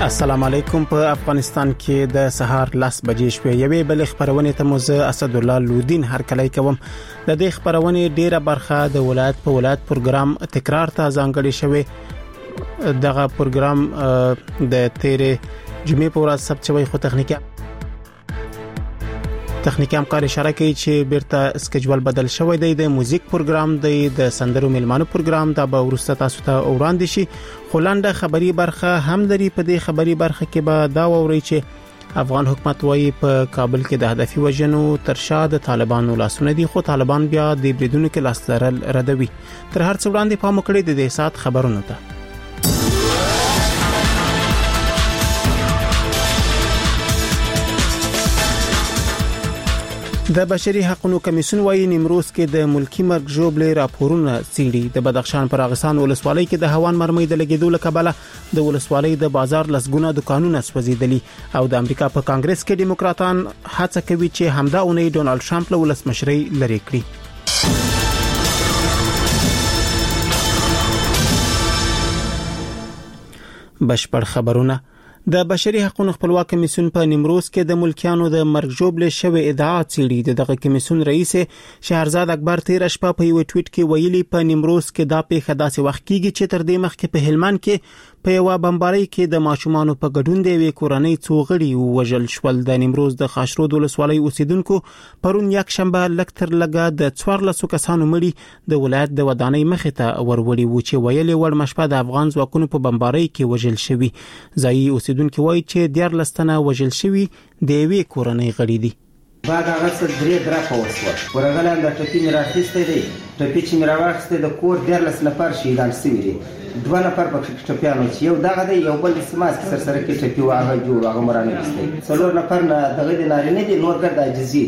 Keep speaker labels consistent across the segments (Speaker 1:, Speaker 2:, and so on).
Speaker 1: السلام علیکم. په افغانستان کې د سهار 10 بجې شوې یوې بل خبرونه ته موزه اسد الله لودین هر کله کوم. د دې خبرونه ډیره برخه د ولایت په ولایت پروګرام تکرار ته ځانګړي شوی. دغه پروګرام د تیرې جمعې په ورځ سبت شوی، خو تخنیکی همکار اشاره کوي چې بیرته سکیجول بدل شوی دی. د موزیک پروګرام دی، د سندرو میلمانو پروګرام دا به ورسته تاسو ته وړاندې شي. خلانده خبری برخه هم لري. په دې خبری برخه کې به دا ووري چې افغان حکومت وايي په کابل کې د هدفي وژنو تر شا د طالبانو لاسونه دي، خو طالبان بیا د بریدونو کې لاس لرل ردوي. تر هر څه وړاندې پام وکړئ د دې سات خبرونو ته. د بشري حقوقو کمیسیون وايي نیمروز کې د ملکی مرګ ژوبلې راپورونه څېړي. د بدخشان پر اغستان ولسوالۍ کې د هوان مرمۍ د لګیدو لکبله د ولسوالۍ د بازار لسګونه دکانونه سوځیدلي، او د امریکا په کانګرس کې دیموکراتان هڅه کوي چې همدا اونۍ ډونالد ټرمپ له ولسمشرۍ لرې کړي. بشپړ خبرونه. د بشري حقوقو خپلواک کمیسیون په نیمروز کې د ملکیانو د مرګ ژوبلې شوې ادعا څېړي. دغه کمیسیون رئیس شهرزاد اکبر تیر شپه په یو ټویټ کې ویلي په نیمروز کې دا پیښه داسې وخت کېږي چې تر دې مخکې په هلمند کې په یو بمبارۍ کې د ماشومانو په ګډون د یوې کورنۍ څو غړي وژل شول. د نیمروز د خاشرود ولسوالۍ اوسیدونکو پرون یک شنبه لکتر لګا د 14 کسانو مړي د ولایت د ودانۍ مخې ته وروړي و چې ویلي ور مشپه د افغان ځواکونو په بمبارۍ کې وژل شوی. ځایي اوسیدونکو وایي چې 14 تنه وژل شوی د یوې کورنۍ غړي دي.
Speaker 2: بعد هغه څه درې درپه وسوه ورغله د ټپی میراثي دی. ټپی چې میراثي د کور 14 نفر شهیدان شوي دي. 2 نفر په ټپیانو چې یو دغه دی، یو بل سماس کې سره کې ټپی واغه جوړ هغه مرانه دي. 4 نفر نه دغه د نارینه دي، نور ګرد عاجزي.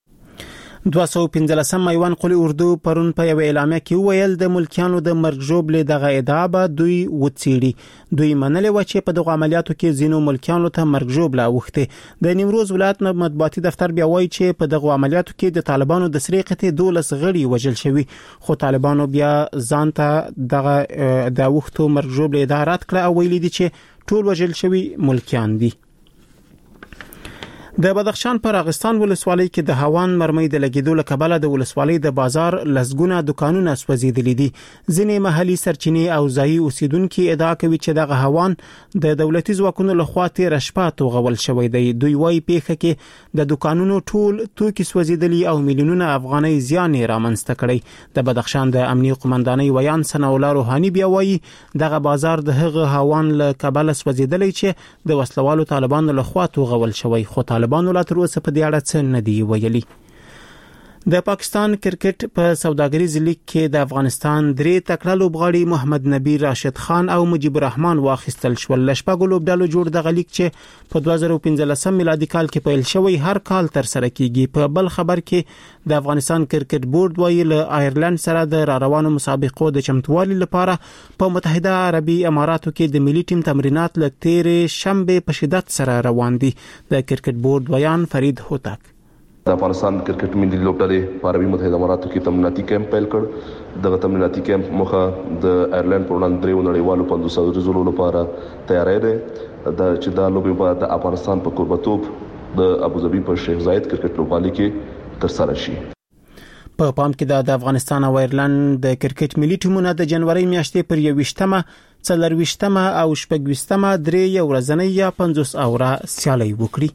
Speaker 2: 215 میوان قلی اردو پرون په یو اعلامیه کې ویل د ملکیانو د مرګ ژوبلې دغه ادعا به دوی وڅېړي. دوی منلې و چې په دغه عملیاتو کې ځینو ملکیانو ته مرګ ژوبله اوخته. د نیمروز ولایت مطبوعاتي دفتر بیا وایي چې په دغه عملیاتو کې د طالبانو د سری قطې 12 غړي وژل شوي، خو طالبانو بیا ځان ته دغه د اوختو مرګ ژوبلې ادعا رد کړه او ویلي دي چې ټول وژل شوي ملکیان دي. د بدخشان پر اغستان ولسوالۍ کې د هوان مرمۍ د لګیدو لکبله د ولسوالۍ د بازار لسګونه دکانونه سوځیدلي دي. ځینې محلي سرچینې او ځایي اوسیدونکو ادعا کوي چې دغه هوان د دولتي ځواکونو لخوا تیر شپه توغول شوی دی. دوی وايي پیښه کې د دکانونو ټول توکي سوځیدلي او میلیونونه افغانۍ زیان رامنځته کړی. د بدخشان د امنیي قومندانۍ ویان ثنا الله روحاني بیا وايي دغه بازار د هغه هوان لکبله سوځیدلی چې د وسلوالو طالبانو لخوا توغول شوی، خو طالبانو لا تر اوسه په دې اړه څه نه دی ویلي. د پاکستان کرکټ په سوداګریز لیگ کې د افغانستان 3 تکړه لوبغاړي محمد نبی راشد خان او مجيب الرحمن واخیستل شول. لشپږ لوبډالو جوړ د غلیګ چې په 2015 میلادي کال کې پیل شوی هر کال تر سره کیږي. په بل خبر کې د افغانستان کرکټ بورډ وایي له آیرلند سره د روانو مسابقو د چمتووالي لپاره په متحده عربي اماراتو کې د ملي ټیم تمرینات له تیرې شنبه په شدت سره روان دي. د کرکټ بورډ بیان فرید هوتک.
Speaker 3: د افغانستان کرکټ ملي لوبډلې په عربي متحده اماراتو کې تمریناتي کیمپ پیل کړ. دغه تمریناتي کیمپ مخه د آیرلند پر وړاندې درې نړیوالو 500 ورځو لپاره تیاری دی. دا چې دا لوبې په د افغانستان په کوربتوب د ابوظبي په شیخ زاید کرکټ لوبغالي کې ترسره شي.
Speaker 1: په پام کې د افغانستان او آیرلند د کرکټ ملي ټیمونه د جنوري میاشتې پر 20مه، 24مه او 26مه درې ورځنۍ یا 50 اوره سیالي وکړي.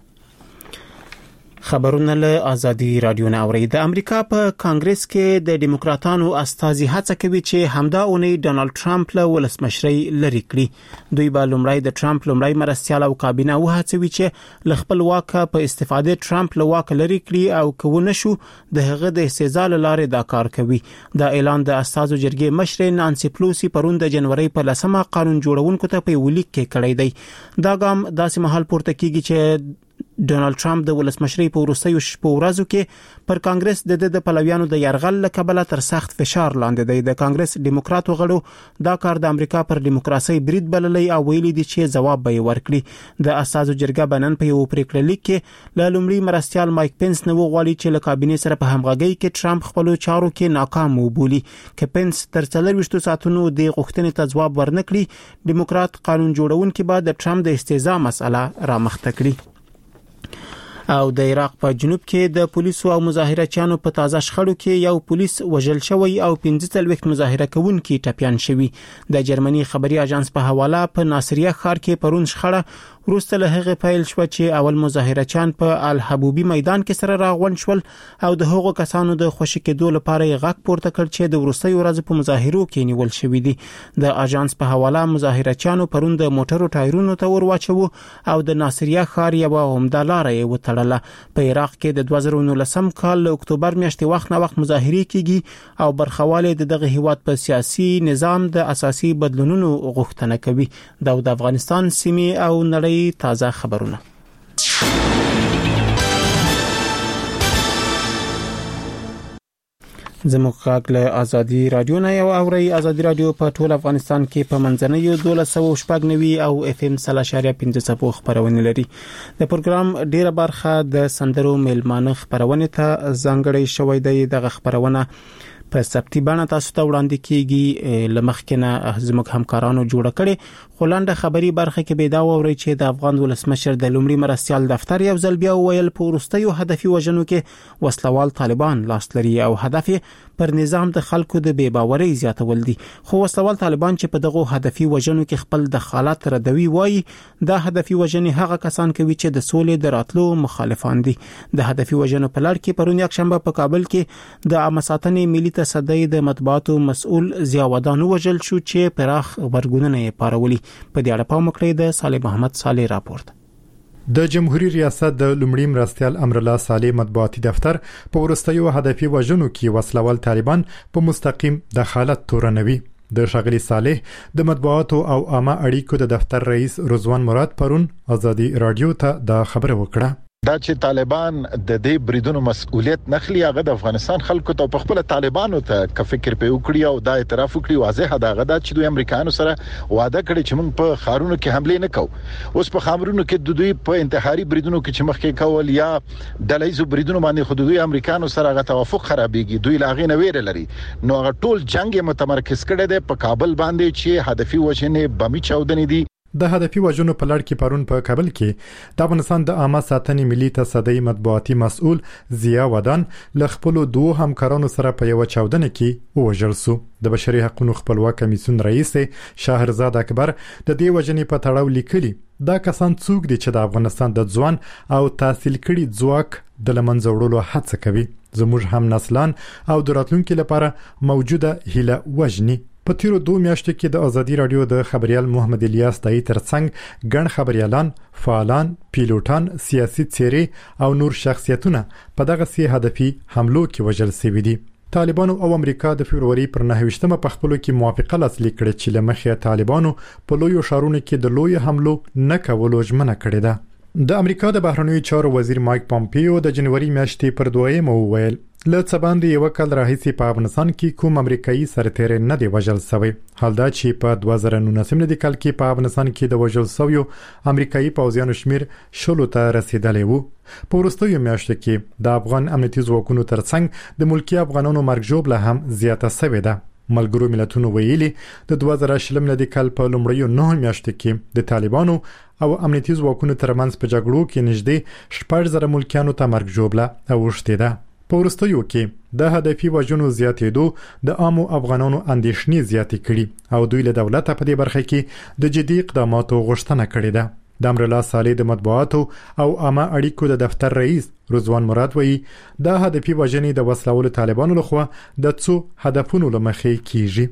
Speaker 1: خبرونه له آزادي رادیو نه اوري. د امریکا په کانګرس کې د دیموکراتانو استازي هڅه کوي چې همدا اونۍ ډونالد ټرمپ له ولسمشرۍ لرې کړي. دوی به لومړی د ټرمپ لومړی مرستیال او کابینه وهڅوي چې له خپل واکه په استفاده ټرمپ له واکه لرې کړي او کو نشو د هغه د استهزاء لارې دا کار کوي. دا اعلان د استازو جرګې مشر نانسي پلوسی پرون د جنوري په 10مه قانون جوړونکو ته په ولیک کې کړی دی. دا ګام داسې مهال پورته کیږي چې ډونالد ټرمپ د ولسمشرۍ په وروستیو شپو ورځو کې پر کانګرس د پلویانو د يرغل لکبله تر سخت فشار لاندې دی. د کانګرس دیموکراتو غړو دا کار د امریکا پر دیموکراسي برید بللی او ویلي دي چې جواب به ورکړي. د اساسو جرګه بنن په یو پریکړه لیک کې له لومړي مرستيال مایک پنس نو غواړي چې له کابینې سره په همغږۍ کې ټرمپ خپل چارو کې ناکام وبولي. که پنس تر 24 ساعتونو د غوښتنې ته جواب ورنکړي، دیموکرات قانون جوړونکي به د ټرمپ د استهزاء مسأله رامخته کړي. او د عراق په جنوب کې د پولیسو او مظاهرچیانو په تازه شخړو کې یو پولیس وژل شوی او 15 مظاهره کوونکي ټپيان شوي. د جرمني خبري اژانس په حواله په ناصریه ښار کې پرون شخړه وروسته له هغه پیل شو چې اول مظاهرچیان په الحبوبي میدان کې سره راغون شول او د هغو کسانو د خوشی کېدو لپاره غږ پورته کړ چې د وروستي ورځ په مظاهرو کې نیول شوی دي. د اژانس په حواله مظاهرچیانو پرون د موټرو ټایرونو ته ور واچو او د ناصریه ښار یو عمده لار یې وتړله. په عراق کې د 2019 کال اکتوبر میاشتې وخت نه وخت مظاهرې کیږي او برخواله دغه هیواد په سیاسي نظام د اساسي بدلونونو غوښتنه کوي. د افغانستان سیمې او نړۍ تازه خبرونه. زموږ غږ له ازادي رادیو نه یو اوري. ازادي رادیو په ټول افغانستان کې په منځنوي 1290 او اف ام 3.5 خبرونه لري. د پروګرام ډیره برخه د سندرو میلمانه خبرونه ته ځانګړې شوې ده. د خبرونه په سپټي باندې تاسو ته وړاندې کیږي. لمخکنه زموږ همکارانو جوړ کړي خلانده خبري برخه کې به دا ووري چې د افغان ولسمشر د لومړي مرستيال دفتر یو ځل بیا ویل په ورستیو هدفي وژنو کې وسلوال طالبان لاس لري او هدف پر نظام د خلکو د بې باورۍ زیاتول دي. خو وسلوال طالبان چې په دغه هدفي وژنو کې خپل دخالت ردوي وایي دا هدفي وژنې هغه کسان کوي چې د سولې د راتلو مخالفان دي. د هدفي وژنو په لړ کې پرون یک شنبه په کابل کې د عامه ساتنې ملي تصدۍ د مطبوعاتو مسؤل ضیاءالدین وژل شو چې پراخ خبرګونونه یې پارولي. په دې اړه په مکړې د صالح محمد صالح راپورټ.
Speaker 4: د جمهوریت ریاست د لومړي مرستيال امر الله صالح مطبوعاتي دفتر په ورستیو هدفي وژنو کې وسلوال طالبان په مستقیم دخالت تورنوي. د شغلی صالح د مطبوعاتو او عامه اړیکو د دفتر رئیس رضوان مراد پرون ازادي رادیو ته دا خبره وکړه.
Speaker 5: دا چې طالبان د دې بریدونو مسؤلیت نخلي هغه د افغانستان خلکو ته په خپل طالبانو ته ک فکر په وکړي او دا اعتراف وکړي واضح دا غدا چې دوی امریکایانو سره وعده کړی چې موږ په خارونو کې حمله نه کوو. اوس په خامرونو کې دوی په انتحاري بریدونو کې چې مخکې کول یا ډلایزو بریدونو باندې خو دوی امریکایانو سره غو توافق خرابېږي. دوی لاغې نه ویره لري. نو هغه ټول جنگ متمرکز کړي دی په کابل باندې چې هدفي وژنې بمي چاودنې دي.
Speaker 4: د هدفي وژنو په لړ کې پرون په کابل کې د افغانستان د عامه ساتنې ملي تصدۍ مطبوعاتي مسؤل ضیاءالدین له خپل دوه همکارانو سره په یو چاودنه کې وژل شو. د بشري حقوقو خپلواک کمیسیون رئیس شهرزاد اکبر د دې وژنې په تړاو لیکلي دا کسان څوک دي چې د افغانستان د ځوان او تحصیل کړي ځواک د لمنځه وړلو هڅه کوي. زموږ هم نسلان او د راتلونکو لپاره موجوده هیله وژني. په تیرو 2 میاشتو کې د ازادي رادیو د خبريال محمد الیاس دای ترڅنګ ګڼ خبريالان، فعالان، پیلوټان، سیاسي څیرې او نور شخصیتونه په دغه سي هدفي حملو کې وژل شوي دي. طالبانو او امریکا د فبرवरी پر 9 په خپلو کې موافقه لاسلیک کړې چې لمخې طالبانو په لویو شهرونو کې د لوی حملو نه کولو ژمنه کړې ده. د امریکا د بهرنیو چارو وزیر مایک پامپیو د جنوري میاشتې پر 2 وویل له څباندې یو کال راهیسې په افغانستان کې کوم امریکایي سرتیر نه دی وژل شوی. حال دا چې په 2019 کال کې په افغانستان کې د وژل شویو امریکایي پوځیانو شمیر 10 ته رسیدلی وو. په وروستیو میاشتو کې د افغان امنیتي ځواکونو ترڅنګ د ملکی افغانانو مرګ ژوبله هم زیاته شوې ده. ملګرو ملتونو ویلي د 2020 کال په لومړیو 9 میاشتو کې د طالبانو او امنیتي ځواکونو ترمنځ په جګړو کې نږدې 14,000 ملکیانو ته مرګ ژوبله اوښتې ده. په وروستیو کې د هدفي وژنو زیاتېدو د عامو افغانانو اندېښنې زیاتې کړي او دوی له دولت په دې برخه کې د جدي اقداماتو غوښتنه کړې ده. د امر الله صالح د مطبوعاتو او عامه اړیکو د دفتر رئیس رضوان مراد وایي د هدفي وژنې د وسلوالو طالبانو لخوا د څو هدفونو لمخې کیږي.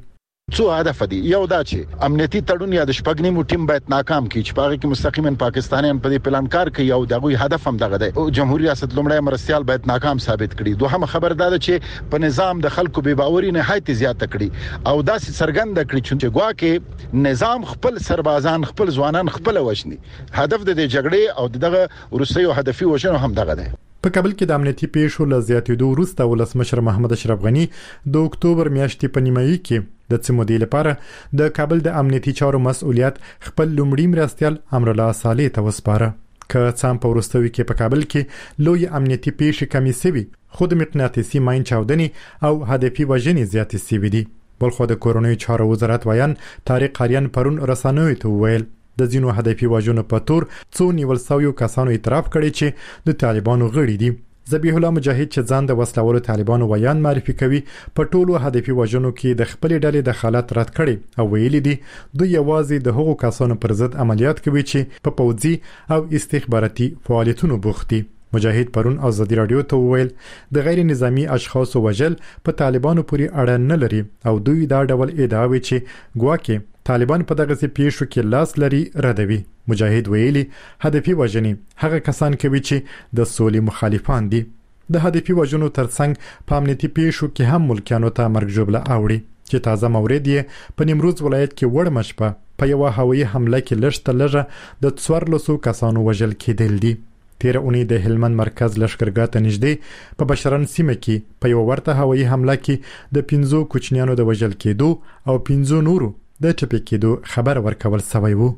Speaker 5: څو هدف دي. یو دا چې امنیتي تړون یا د شپږنیمو ټیم باید ناکام کړي چې په هغه کې مستقیما پاکستانیان په دې پلان کار کوي او دغه هدف هم دغه دی. جمهوریت ریاست لومړی مرستيال باید ناکام ثابت کړي. دوهمه خبر دا ده چې په نظام د خلکو بې باوري نهایت زیات کړي او داسې څرګند کړي چې ګواکې نظام خپل سربازان خپل ځوانان خپل وښني. هدف د دې جګړې او دغه روسي هدفي وژنه هم دغه دی.
Speaker 4: په کابل کې د امنیتي پیښو ل زیاتېدو وروسته ولسمشر محمد اشرف غنی د اکتوبر میاشتې په نیمایي کې د سمودي لپاره د کابل د امنیتي چارو مسؤلیت خپل لومړی مرستيال امرالله صالح ته وسپاره. که څام په ورستوي کې په کابل کې لوی امنیتي پیښې کمی سوي خود مقناطیسي ماین چاودنې او هدفي وژنې زیاتې سوي دي. بلخو د کورونی چارو وزارت وایان طارق قاریان پرون رسنوي ته ویل د ځینو هدفي وژنو په تور څو نیول شویو کسانو اعتراف کړي چې د طالبانو غړي دي. ذبیح الله مجاهد چې ځان د وسلوالو طالبانو ویان معرفي کوي په ټولو هدفي وژنو کې د خپل ډلې دخالت رد کړي او ویلي دي دوی یوازې د هغو کسانو پر ضد عملیات کوي چې په پوځي او استخباراتي فعالیتونو بوخت دي. مجاهد پرون ازادي رادیو ته وویل د غیر نظامی اشخاصو وژل په طالبانو پورې اړه نه لري او دوی دا ډول ادعاوي چې ګواکې طالبان په دغه پیښو کې لاس لري ردوي. مجاهد ویلي هدفي وژنې هغه کسان کوي چې د سولې مخالفان دي. د هدفي وژنو ترڅنګ په امنیتي پیښو کې هم ملکیانو ته مرګ ژوبله اوړي چې تازه مورد یې په نیمروز ولایت کې وړ مشپه په یو هوایي حمله کې لږ لږه د 1400 کسانو وژل کېدل دي. تیر اونۍ د هلمند مرکز لشکرګاه ته نږدې په بشرن سیمه کې په یو ورته هوایي حمله کې د 15 کوچنیانو د وژل کېدو او 15 نورو د ټپي کېدو خبر ورکول شوی وو.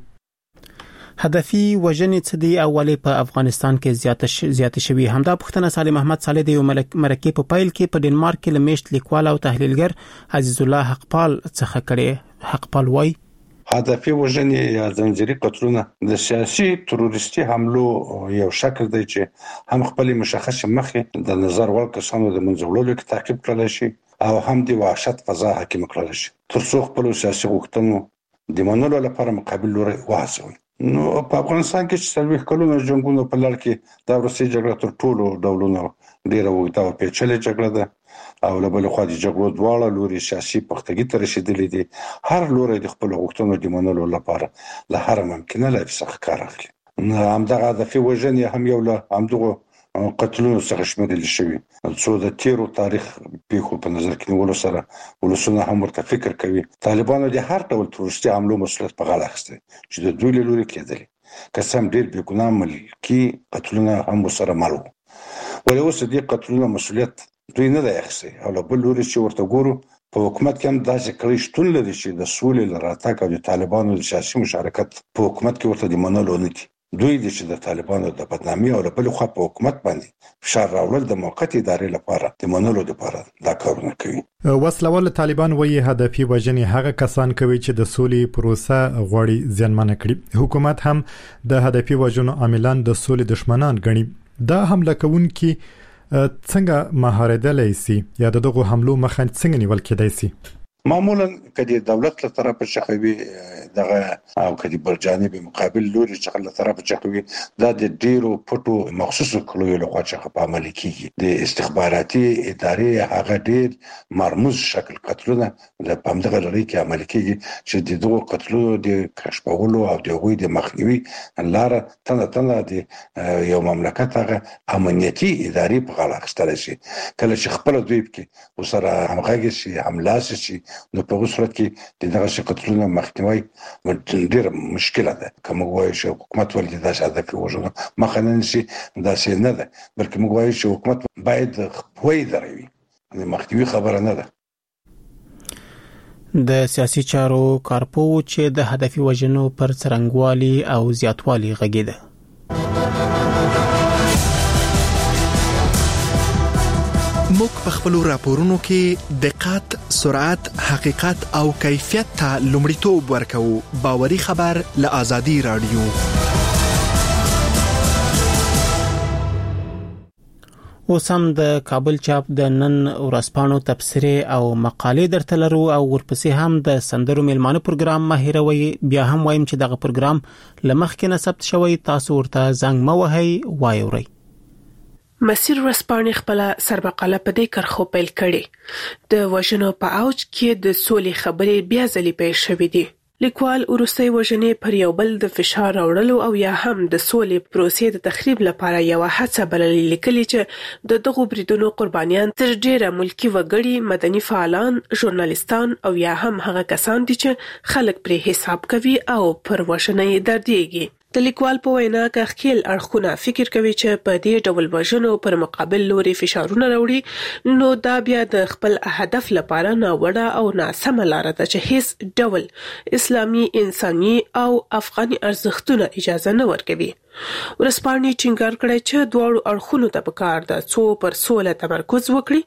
Speaker 1: هدفي وژنې څه دي او ولې په افغانستان کې زیات شوي؟ همدا پوښتنه سالم محمد صالح د یو مرکې په پایل کې په ډنمارک کې لمیشت لیکوال او تحلیلګر عزیز الله حقپال څخه کړي. حقپال وایي
Speaker 6: هدفي وژنې یا ځنځیري قتلونه د سیاسي تروریستي حملو یو شکل دی چې هم خپل مشخص مخې د نظر وړ کسانو د منځولو کې تعقیب کړل شي او هم د وحشت فضا حاکم کړل شي ترڅو خپل سیاسي غوښتنو د منلو لپاره مقابل لوري وهڅوي. نو په افغانستان کې چې سلوي کلونو جنگونو په لړ کې د روسي جګړه تر ټولو ډولونو ډیره وګړه او پیچلې جګړه ده او له بل خوا د جګړو دواړه لوري سیاسي پختګي ته رسیدلې دي. هر لوري د خپل غوښتنو د منلو لپاره له هر ممکنه لارې څخه کار اخلي. همدغه هدفي وژنې هم یو له همدغه قتلونو څخه شمیرل شوی څو د تیرو تاریخ پیښو په نظر کې نیولو سره ولسونه هم ورته فکر کوي طالبانو د هر ډول تروریستي حملو مسؤلیت په غاړه اخیستی چې د دوی له لوري کېدلی قسم ډیر بې ګناه ملکي قتلونه هم سره مل وو. ولې اوس دې قتلونه مسؤلیت دوی نه دی اخیستی او له بل لوري چې ورته ګورو په حکومت کې هم داسې کړي شتون لري چې د سولې لراتګ او د طالبانو د سیاسي مشارکت په حکومت کې ورته د منلو نه دي. دوی چې د طالبانو د بدنامي او بل خو په حکومت باندې فشار راوړل د موقت ادارې لپاره د منلو لپاره دا کارونه کوي.
Speaker 4: وسلوال طالبان وایي هدفي وژنې هغه کسان کوي چې د سولې پروسه غواړي زیانمن کړي. حکومت هم د هدفي وژنو عاملان د سولې دشمنان ګڼي. دا حمله کوونکي څنګه مهاردلای سي یا دغه حملو مخه څنګه نیول کېدای سي؟
Speaker 6: معمولا کدي دولت له طرفه شخوي دغه او کدي برجانب مقابل لوري چې له طرفه شخوي دا د ډیرو پټو مخصوصو کلو له خوا چې په عمل کیږي د استخباراتي ادارې هغه ډیر مرموز شکل قتلونه د پامدغه لري کې عمل کیږي چې دغه قتلونو د کشفولو او دغه د مخنیوي لاره تنه د یو مملکت هغه امنیتي ادارې په غاړه اخیستل شي. کله چې خپل دوی کې وسره همغږي شي حملات شي نو په صورت کې دغه شکلونه مخنیوي ډیر مشکله ده. کوم وایي چې حکومت ولې داسې هدف وژنه مخنن شي داسې نه ده بلکې موږ وایو چې حکومت باید خپوي دروي مخنیوي خبره نه ده.
Speaker 1: د سیاسي چارو کارپو چې د هدفي وژنو پر څرنګوالي او زیاتوالي غږیده.
Speaker 2: موږ په خپل راپورونو کې دقت، سرعت، حقیقت او کیفیت ته لومړیتوب ورکوو. باوري خبر له آزادي رادیو.
Speaker 1: اوس هم د کابل چاپ د نن ورځپاڼو تبصرې او مقالې درته لرو او ورپسې هم د سندرو میلمانه پروګرام ماهروي. بیا هم وایم چې دغه پروګرام لمخکې نه ثبت شوی، تاسو ورته زنګ مو وهئ وایورئ.
Speaker 7: مسیر ورځپاڼې خپل سربقاله په دې کرخو پیل کړي د وژنو په اوج کې د سولې خبرې بیا ځلې پیل شوې دي. لیکوال وروستي وژنې پر یو بل د فشار راوړلو او یا هم د سولې پروسې د تخریب لپاره یو هڅه بللې، لیکلي چې د دغو بریدونو قربانیان تر ډیره ملکی وګړي، مدني فعالان، ژورنالیستان او یا هم هغه کسان دي چې خلک پرې حساب کوي او پر وژنې درديږي. د لیکوال په وینا که خپل اړخونه فکر کوي چې په دې ډول وژنو پر مقابل لوري فشارونه راوړي، نو دا بیا د خپل هدف لپاره ناوړه او ناسمه لار ده چې هیڅ ډول اسلامي، انساني او افغاني ارزښتونه اجازه نه ورکوي. ورځپاڼې ټینګار کړی چې دواړو اړخونو ته پکار ده څو پر سوله تمرکز وکړي